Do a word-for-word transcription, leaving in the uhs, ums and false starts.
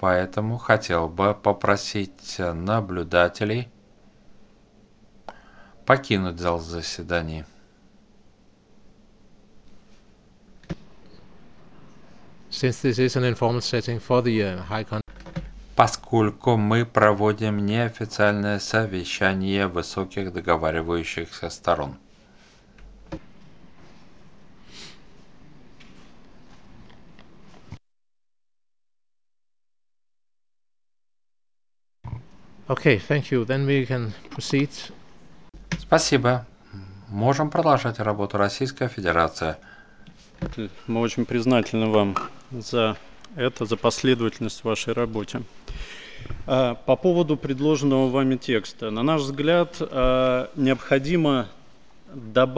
Поэтому хотел бы попросить наблюдателей покинуть зал заседаний. Since this is an informal setting for the uh, High Con Поскольку мы проводим неофициальное совещание высоких договаривающихся сторон. Okay, thank you. Then we can proceed. Спасибо. Можем продолжать работу. Российская Федерация. Мы очень признательны вам за это, за последовательность в вашей работе. По поводу предложенного вами текста. На наш взгляд, необходимо добавить